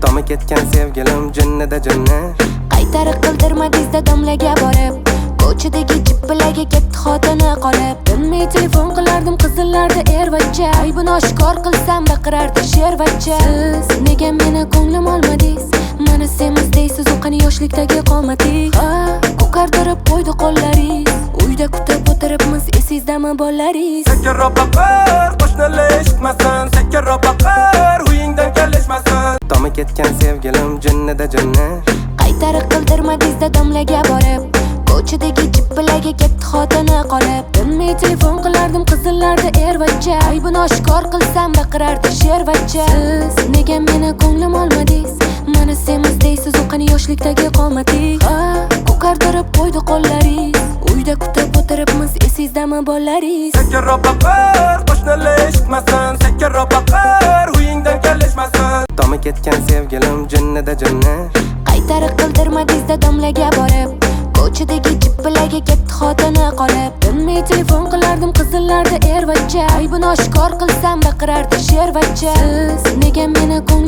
Tomi ketgan sevgilim jinnida jinni. Qaytarib qildirmadingizda domlaga borib, ko'chadagi jippilarga ketdi xotini qolib. Bilmay telefon qilardim qizillarda ervacha, aybini oshkor qilsam baqirardi shervacha. Siz nega meni ko'nglim olmadingiz? Mana semiz deysiz, u qani yoshlikdagi qomatingiz. Ko'kartirib qo'ydi qo'llaringiz, uyda kutib o'tiribmiz, esizdami bolalaringiz? Sekin baqir, qo'shnilar eshitmasin. Sekin baqir, uyingdan kelishmasin. Tomi ketgan sevgilim jinnida jinni. Qaytarib qildirmadingizda domlaga borib, ko'chadagi jippilarga ketdi xotini qolib. Bilmay telefon qilardim qizillarda ervacha, aybini oshkor qilsam baqirardi shervacha. Siz nega meni ko'nglim olmadingiz? Mana semiz deysiz, u qani yoshlikdagi qomatingiz. Ko'kartirib qo'ydi qo'llaringiz, uyda kutib o'tiribmiz, esizdami bolalaringiz? Sekin baqir, qo'shnilar eshitmasin. Sekin baqir, uyingdan kelishmasin. Tomi ketgan sevgilim jinnida jinni. Qaytarib qildirmadingizda domlaga borib, ko'chadagi jippilarga ketdi xotini qolib. Bilmay telefon qilardim qizillarda ervacha, aybini oshkor qilsam baqirardi shervacha. Siz nega meni ko'nglim